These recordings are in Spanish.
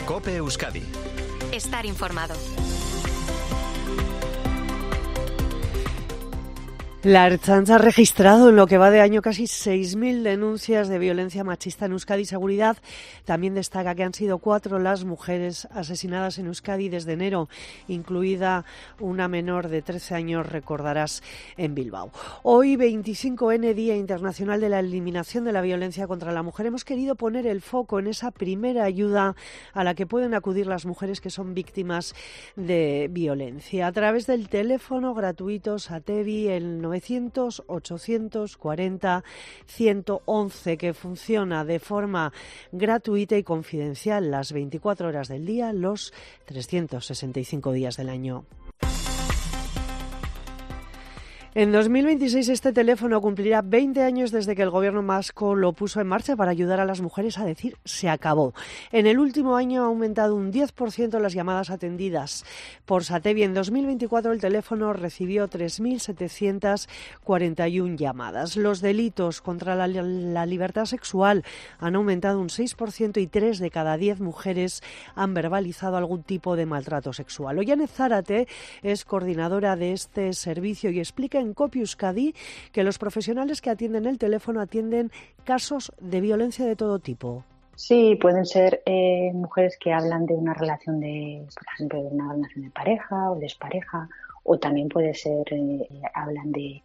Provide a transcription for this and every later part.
COPE Euskadi. Estar informado. La Ertzaintza ha registrado en lo que va de año casi 6.000 denuncias de violencia machista en Euskadi. Seguridad también destaca que han sido 4 las mujeres asesinadas en Euskadi desde enero, incluida una menor de 13 años, recordarás, en Bilbao. Hoy, 25N, Día Internacional de la Eliminación de la Violencia contra la Mujer, hemos querido poner el foco en esa primera ayuda a la que pueden acudir las mujeres que son víctimas de violencia. A través del teléfono gratuito Satevi, el 900-840-111, que funciona de forma gratuita y confidencial las 24 horas del día, los 365 días del año. En 2026 este teléfono cumplirá 20 años desde que el gobierno vasco lo puso en marcha para ayudar a las mujeres a decir se acabó. En el último año ha aumentado un 10% las llamadas atendidas por Satevi. En 2024 el teléfono recibió 3.741 llamadas. Los delitos contra la libertad sexual han aumentado un 6% y 3 de cada 10 mujeres han verbalizado algún tipo de maltrato sexual. Ollane Zárate es coordinadora de este servicio y explica en COPE Euskadi que los profesionales que atienden el teléfono atienden casos de violencia de todo tipo. Sí, pueden ser mujeres que hablan de una relación por ejemplo, de una relación de pareja o de expareja, o también puede ser, hablan de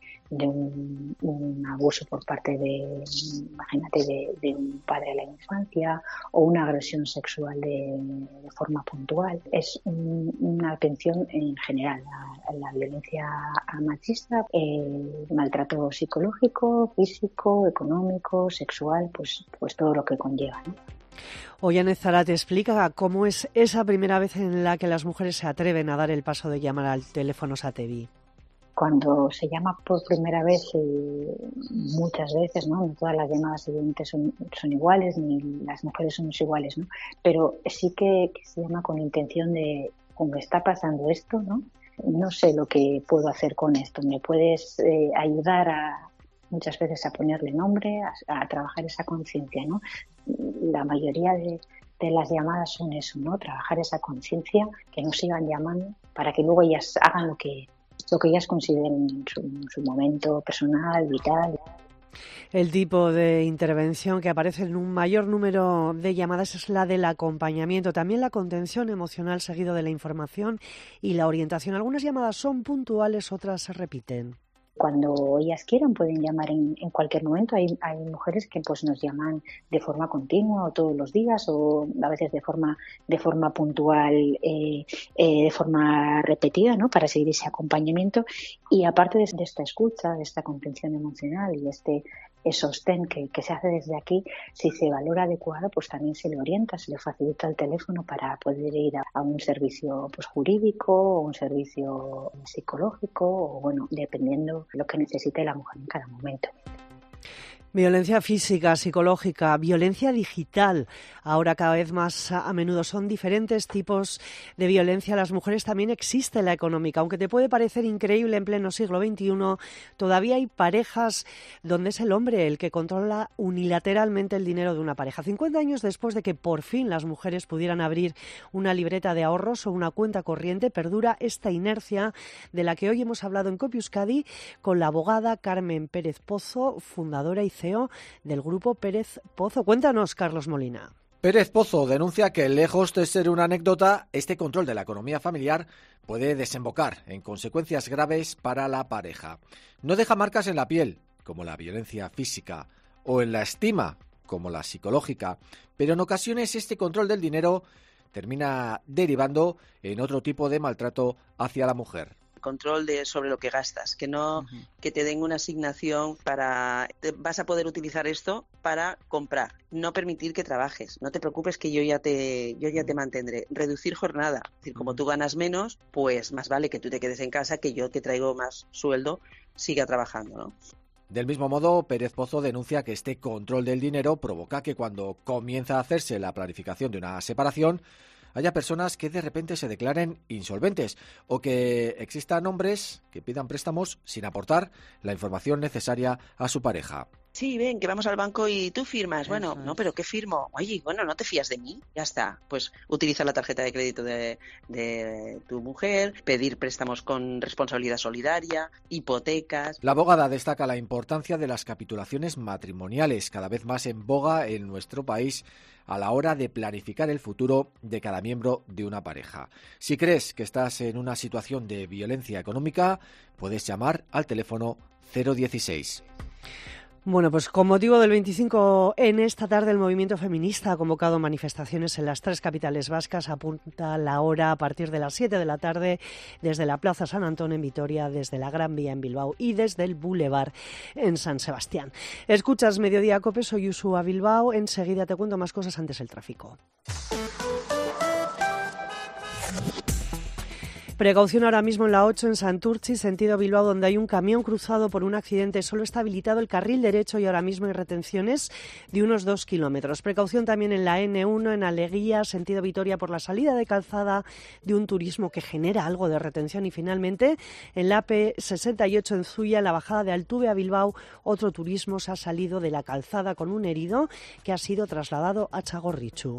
un abuso por parte imagínate, de un padre en la infancia, o una agresión sexual de forma puntual. Es una atención en general a la violencia machista, maltrato psicológico, físico, económico, sexual, pues todo lo que conlleva, ¿no? Ollane Zárate explica cómo es esa primera vez en la que las mujeres se atreven a dar el paso de llamar al teléfono Satevi. Cuando se llama por primera vez, muchas veces, ¿no? No todas las llamadas evidentes son iguales, ni las mujeres somos iguales, ¿no? Pero sí que se llama con intención de, como está pasando esto, ¿no? No sé lo que puedo hacer con esto. ¿Me puedes ayudar muchas veces a ponerle nombre, a trabajar esa conciencia, ¿no? La mayoría de las llamadas son eso, ¿no? Trabajar esa conciencia, que no sigan llamando, para que luego ellas hagan lo que ellas consideren en su momento personal, vital. El tipo de intervención que aparece en un mayor número de llamadas es la del acompañamiento, también la contención emocional seguido de la información y la orientación. Algunas llamadas son puntuales, otras se repiten. Cuando ellas quieran pueden llamar en cualquier momento. Hay mujeres que pues nos llaman de forma continua o todos los días, o a veces de forma puntual, de forma repetida, ¿no? Para seguir ese acompañamiento. Y aparte de esta escucha, de esta contención emocional y este sostén que se hace desde aquí, si se valora adecuado, pues también se le orienta, se le facilita el teléfono para poder ir a un servicio pues jurídico, o un servicio psicológico, o bueno, dependiendo de lo que necesite la mujer en cada momento. Violencia física, psicológica, violencia digital. Ahora cada vez más a menudo son diferentes tipos de violencia. Las mujeres también existe la económica. Aunque te puede parecer increíble en pleno siglo XXI, todavía hay parejas donde es el hombre el que controla unilateralmente el dinero de una pareja. 50 años después de que por fin las mujeres pudieran abrir una libreta de ahorros o una cuenta corriente, perdura esta inercia de la que hoy hemos hablado en COPE Euskadi con la abogada Carmen Pérez Pozo, fundadora y CEO del Grupo Pérez Pozo. Cuéntanos, Carlos Molina. Pérez Pozo denuncia que, lejos de ser una anécdota, este control de la economía familiar puede desembocar en consecuencias graves para la pareja. No deja marcas en la piel, como la violencia física, o en la estima, como la psicológica, pero en ocasiones este control del dinero termina derivando en otro tipo de maltrato hacia la mujer. Control sobre lo que gastas, que no que te den una asignación vas a poder utilizar esto para comprar, no permitir que trabajes, no te preocupes que yo ya te mantendré, reducir jornada, es decir, como tú ganas menos, pues más vale que tú te quedes en casa, que yo que traigo más sueldo siga trabajando, ¿no? Del mismo modo, Pérez Pozo denuncia que este control del dinero provoca que cuando comienza a hacerse la planificación de una separación, haya personas que de repente se declaren insolventes o que existan hombres que pidan préstamos sin aportar la información necesaria a su pareja. Sí, ven, que vamos al banco y tú firmas. Bueno, no, pero ¿qué firmo? Oye, bueno, ¿no te fías de mí? Ya está. Pues utiliza la tarjeta de crédito de tu mujer, pedir préstamos con responsabilidad solidaria, hipotecas. La abogada destaca la importancia de las capitulaciones matrimoniales, cada vez más en boga en nuestro país a la hora de planificar el futuro de cada miembro de una pareja. Si crees que estás en una situación de violencia económica, puedes llamar al teléfono 016. Bueno, pues con motivo del 25 en esta tarde el movimiento feminista ha convocado manifestaciones en las 3 capitales vascas. Apunta la hora a partir de las 7 de la tarde desde la Plaza San Antón en Vitoria, desde la Gran Vía en Bilbao y desde el Boulevard en San Sebastián. Escuchas Mediodía Cope, soy Usua Bilbao. Enseguida te cuento más cosas, antes el tráfico. Precaución ahora mismo en la 8 en Santurtzi, sentido Bilbao, donde hay un camión cruzado por un accidente. Solo está habilitado el carril derecho y ahora mismo hay retenciones de unos 2 kilómetros. Precaución también en la N1 en Aleguía, sentido Vitoria, por la salida de calzada de un turismo que genera algo de retención. Y finalmente en la P68 en Zuya, en la bajada de Altuve a Bilbao, otro turismo se ha salido de la calzada con un herido que ha sido trasladado a Txagorritxu.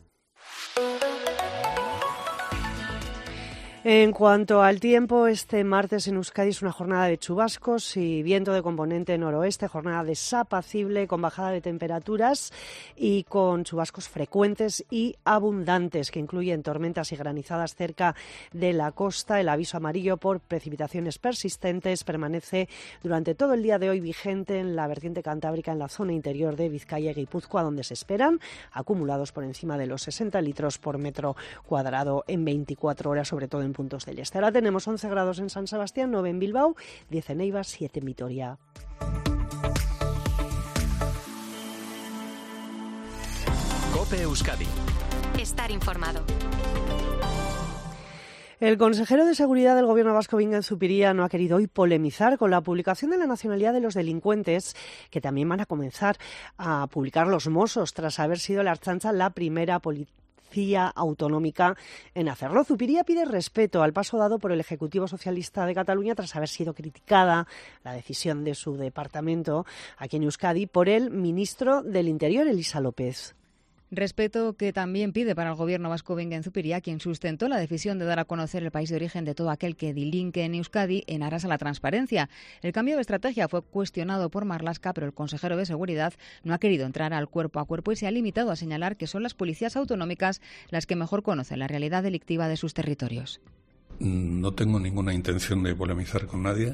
En cuanto al tiempo, este martes en Euskadi es una jornada de chubascos y viento de componente noroeste, jornada desapacible con bajada de temperaturas y con chubascos frecuentes y abundantes que incluyen tormentas y granizadas cerca de la costa. El aviso amarillo por precipitaciones persistentes permanece durante todo el día de hoy vigente en la vertiente cantábrica, en la zona interior de Vizcaya y Guipúzcoa, donde se esperan acumulados por encima de los 60 litros por metro cuadrado en 24 horas, sobre todo en puntos del este. Ahora tenemos 11 grados en San Sebastián, 9 en Bilbao, 10 en Eibar, 7 en Vitoria. COPE Euskadi. Estar informado. El consejero de Seguridad del Gobierno vasco, Bingen Zupiria, no ha querido hoy polemizar con la publicación de la nacionalidad de los delincuentes, que también van a comenzar a publicar los Mossos, tras haber sido la Ertzaintza la primera policía autonómica en hacerlo. Zupiria pide respeto al paso dado por el Ejecutivo Socialista de Cataluña tras haber sido criticada la decisión de su departamento aquí en Euskadi por el ministro del Interior, Elisa López. Respeto que también pide para el gobierno vasco Bingen Zupiria, quien sustentó la decisión de dar a conocer el país de origen de todo aquel que delinque en Euskadi en aras a la transparencia. El cambio de estrategia fue cuestionado por Marlaska, pero el consejero de Seguridad no ha querido entrar al cuerpo a cuerpo y se ha limitado a señalar que son las policías autonómicas las que mejor conocen la realidad delictiva de sus territorios. No tengo ninguna intención de polemizar con nadie,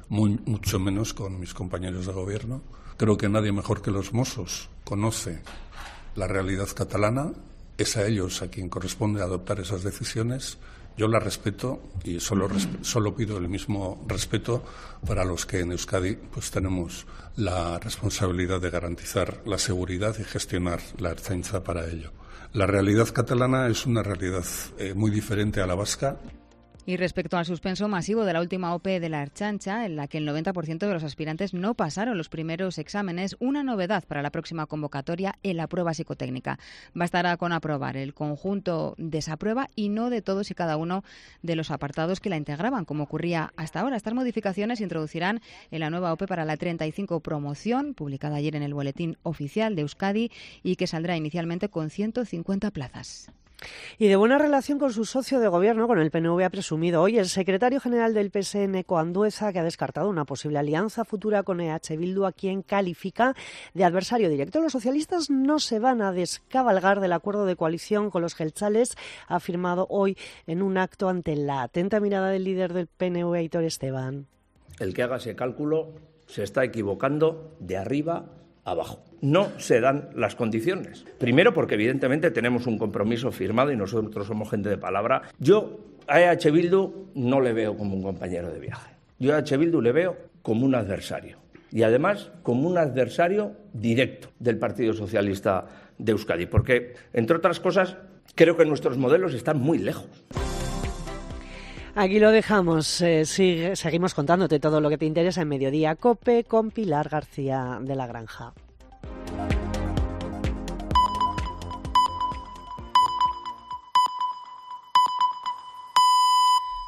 mucho menos con mis compañeros de gobierno. Creo que nadie mejor que los Mossos conoce la realidad catalana, es a ellos a quien corresponde adoptar esas decisiones. Yo las respeto y solo pido el mismo respeto para los que en Euskadi pues tenemos la responsabilidad de garantizar la seguridad y gestionar la Ertzaintza para ello. La realidad catalana es una realidad muy diferente a la vasca. Y respecto al suspenso masivo de la última OPE de la Ertzaintza, en la que el 90% de los aspirantes no pasaron los primeros exámenes, una novedad para la próxima convocatoria en la prueba psicotécnica. Bastará con aprobar el conjunto de esa prueba y no de todos y cada uno de los apartados que la integraban, como ocurría hasta ahora. Estas modificaciones se introducirán en la nueva OPE para la 35 promoción, publicada ayer en el Boletín Oficial de Euskadi y que saldrá inicialmente con 150 plazas. Y de buena relación con su socio de gobierno, con el PNV, ha presumido hoy el secretario general del PSN, Neko Andueza, que ha descartado una posible alianza futura con EH Bildu, a quien califica de adversario directo. Los socialistas no se van a descabalgar del acuerdo de coalición con los jeltzales, ha afirmado hoy en un acto ante la atenta mirada del líder del PNV, Aitor Esteban. El que haga ese cálculo se está equivocando de arriba abajo. No se dan las condiciones. Primero porque evidentemente tenemos un compromiso firmado y nosotros somos gente de palabra. Yo a EH Bildu no le veo como un compañero de viaje. Yo a EH Bildu le veo como un adversario. Y además como un adversario directo del Partido Socialista de Euskadi. Porque, entre otras cosas, creo que nuestros modelos están muy lejos. Aquí lo dejamos. Seguimos contándote todo lo que te interesa en Mediodía Cope con Pilar García de la Granja.